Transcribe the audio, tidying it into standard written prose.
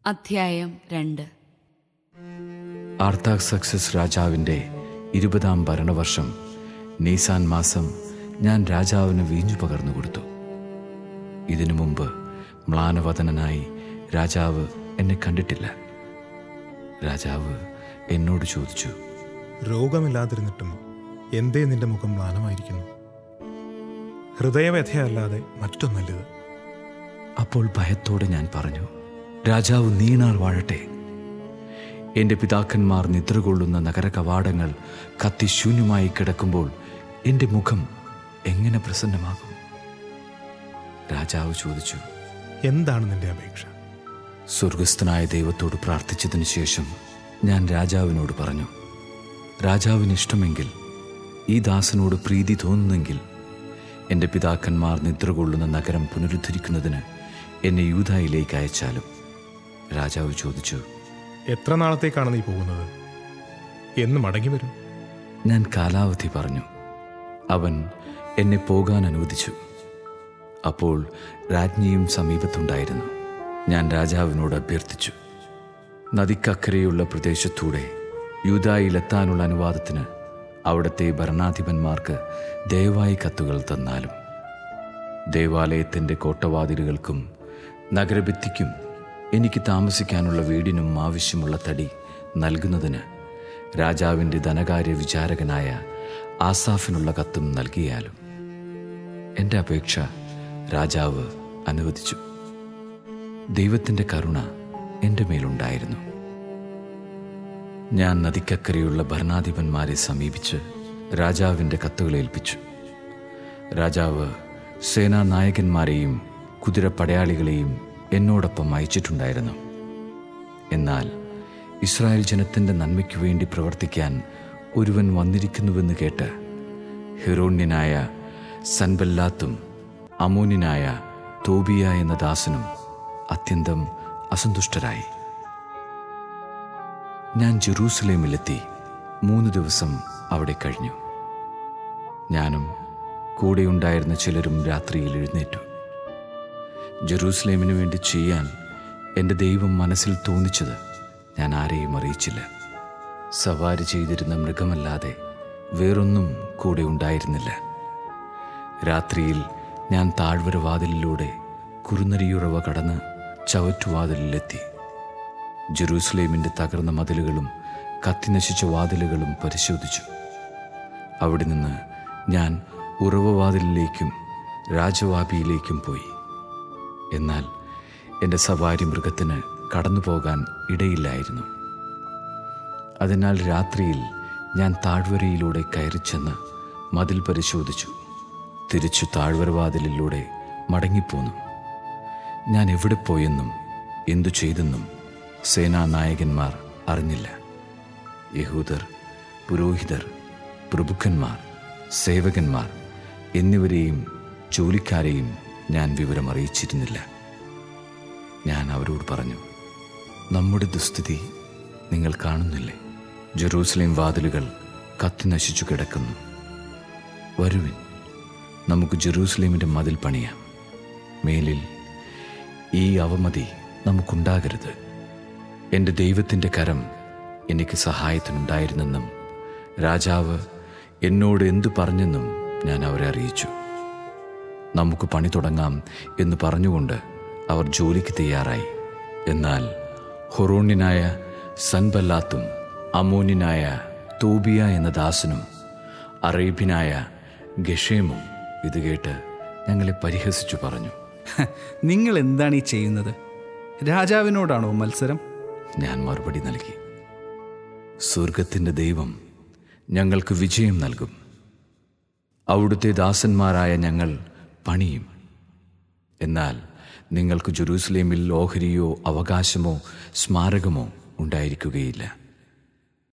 അധ്യായം 2. ആർത്താക്സക്സസ് രാജാവിൻ്റെ 20-ാം ഭരണവർഷം നീസാൻ മാസം ഞാൻ രാജാവിന് വീഞ്ഞു പകർന്നു കൊടുത്തു. ഇതിനു മുമ്പ് മ്ലാനവദനനായി രാജാവ് എന്നെ കണ്ടിട്ടില്ല. രാജാവ് എന്നോട് ചോദിച്ചു, രോഗമില്ലാതിരുന്നിട്ടും എന്തേ നിന്റെ മുഖം മ്ലാനമായിരിക്കുന്നു? ഹൃദയവ്യഥയല്ലാതെ മറ്റൊന്നല്ലത്. അപ്പോൾ ഭയത്തോടെ ഞാൻ പറഞ്ഞു, രാജാവ് നീണാൾ വാഴട്ടെ. എൻ്റെ പിതാക്കന്മാർ നിദ്രകൊള്ളുന്ന നഗര കവാടങ്ങൾ കത്തിശൂന്യമായി കിടക്കുമ്പോൾ എൻ്റെ മുഖം എങ്ങനെ പ്രസന്നമാകും? രാജാവ് ചോദിച്ചു, എന്താണ് നിന്റെ അപേക്ഷ? സ്വർഗസ്ഥനായ ദൈവത്തോട് പ്രാർത്ഥിച്ചതിനു ശേഷം ഞാൻ രാജാവിനോട് പറഞ്ഞു, രാജാവിന് ഇഷ്ടമെങ്കിൽ, ഈ ദാസനോട് പ്രീതി തോന്നുന്നെങ്കിൽ എൻ്റെ പിതാക്കന്മാർ നിദ്രകൊള്ളുന്ന നഗരം പുനരുദ്ധരിക്കുന്നതിന് എന്നെ യൂദായിലേക്ക് അയച്ചാലും. രാജാവ് ചോദിച്ചു, എത്ര നാളത്തേക്കാണ് നീ പോകുന്നത്? എന്ന് മടങ്ങി വരും? ഞാൻ കാലാവധി പറഞ്ഞു. അവൻ എന്നെ പോകാൻ അനുവദിച്ചു. അപ്പോൾ രാജ്ഞിയും സമീപത്തുണ്ടായിരുന്നു. ഞാൻ രാജാവിനോട് അഭ്യർത്ഥിച്ചു, നദിക്കക്കരെയുള്ള പ്രദേശത്തൂടെ യൂദായിലെത്താനുള്ള അനുവാദത്തിന് അവിടുത്തെ ഭരണാധിപന്മാർക്ക് ദയവായി കത്തുകൾ തന്നാലും. ദേവാലയത്തിൻ്റെ കോട്ടവാതിലുകൾക്കും നഗരഭിത്തിക്കും എനിക്ക് താമസിക്കാനുള്ള വീടിനും ആവശ്യമുള്ള തടി നൽകുന്നതിന് രാജാവിൻ്റെ ധനകാര്യ വിചാരകനായ ആസാഫിനുള്ള കത്തും നൽകിയാലും. എൻ്റെ അപേക്ഷ രാജാവ് അനുവദിച്ചു. ദൈവത്തിൻ്റെ കരുണ എൻ്റെ മേലുണ്ടായിരുന്നു. ഞാൻ നദിക്കക്കരെയുള്ള ഭരണാധിപന്മാരെ സമീപിച്ച് രാജാവിൻ്റെ കത്തുകൾ ഏൽപ്പിച്ചു. രാജാവ് സേനാനായകന്മാരെയും കുതിരപ്പടയാളികളെയും എന്നോടൊപ്പം അയച്ചിട്ടുണ്ടായിരുന്നു. എന്നാൽ ഇസ്രായേൽ ജനത്തിൻ്റെ നന്മയ്ക്കു വേണ്ടി പ്രവർത്തിക്കാൻ ഒരുവൻ വന്നിരിക്കുന്നുവെന്ന് കേട്ട് ഹെറോണ്യനായ സൻബല്ലാത്തും അമോന്യനായ തോബിയ എന്ന ദാസനും അത്യന്തം അസന്തുഷ്ടരായി. ഞാൻ ജെറൂസലേമിലെത്തി 3 ദിവസം അവിടെ കഴിഞ്ഞു. ഞാനും കൂടെയുണ്ടായിരുന്ന ചിലരും രാത്രിയിൽ എഴുന്നേറ്റു. ജെറൂസലേമിനു വേണ്ടി ചെയ്യാൻ എൻ്റെ ദൈവം മനസ്സിൽ തോന്നിച്ചത് ഞാൻ ആരെയും അറിയിച്ചില്ല. സവാരി ചെയ്തിരുന്ന മൃഗമല്ലാതെ വേറൊന്നും കൂടെ ഉണ്ടായിരുന്നില്ല. രാത്രിയിൽ ഞാൻ താഴ്വര വാതിലിലൂടെ കുറുനരിയുറവ കടന്ന് ചവറ്റുവാതിലിലെത്തി. ജെറൂസലേമിൻ്റെ തകർന്ന മതിലുകളും കത്തിനശിച്ച വാതിലുകളും പരിശോധിച്ചു. അവിടെ നിന്ന് ഞാൻ ഉറവവാതിലിലേക്കും രാജവാപിയിലേക്കും പോയി. എന്നാൽ എൻ്റെ സവാരി മൃഗത്തിന് കടന്നു പോകാൻ ഇടയില്ലായിരുന്നു. അതിനാൽ രാത്രിയിൽ ഞാൻ താഴ്വരയിലൂടെ കയറിച്ചെന്ന് മതിൽ പരിശോധിച്ചു. തിരിച്ചു താഴ്വരവാതിലിലൂടെ മടങ്ങിപ്പോന്നു. ഞാൻ എവിടെ പോയെന്നും എന്തു ചെയ്തെന്നും സേനാനായകന്മാർ അറിഞ്ഞില്ല. യഹൂദർ, പുരോഹിതർ, പ്രഭുക്കന്മാർ, സേവകന്മാർ എന്നിവരെയും ജോലിക്കാരെയും ഞാൻ വിവരം അറിയിച്ചിരുന്നില്ല. ഞാൻ അവരോട് പറഞ്ഞു, നമ്മുടെ ദുസ്ഥിതി നിങ്ങൾ കാണുന്നില്ലേ? ജെറൂസലേം വാതിലുകൾ കത്തി നശിച്ചു കിടക്കുന്നു. വരുവിൻ, നമുക്ക് ജെറൂസലേമിൻ്റെ മതിൽ പണിയാം. മേലിൽ ഈ അവമതി നമുക്കുണ്ടാകരുത്. എൻ്റെ ദൈവത്തിൻ്റെ കരം എനിക്ക് സഹായത്തിനുണ്ടായിരുന്നെന്നും രാജാവ് എന്നോട് എന്തു പറഞ്ഞെന്നും ഞാൻ അവരെ അറിയിച്ചു. നമുക്ക് പണി തുടങ്ങാം എന്ന് പറഞ്ഞുകൊണ്ട് അവർ ജോലിക്ക് തയ്യാറായി. എന്നാൽ ഹൊറോണ്യനായ സൻബല്ലാത്തും അമോന്യനായ തോബിയ എന്ന ദാസനും അറേബ്യനായ ഗഷേമും ഇത് കേട്ട് ഞങ്ങളെ പരിഹസിച്ചു പറഞ്ഞു, നിങ്ങൾ എന്താണ് ഈ ചെയ്യുന്നത്? രാജാവിനോടാണോ മത്സരം? ഞാൻ മറുപടി നൽകി, സ്വർഗത്തിൻ്റെ ദൈവം ഞങ്ങൾക്ക് വിജയം നൽകും. അവിടുത്തെ ദാസന്മാരായ ഞങ്ങൾ പണിയും. എന്നാൽ നിങ്ങൾക്ക് ജെറൂസലേമിൽ ഓഹരിയോ അവകാശമോ സ്മാരകമോ ഉണ്ടായിരിക്കുകയില്ല.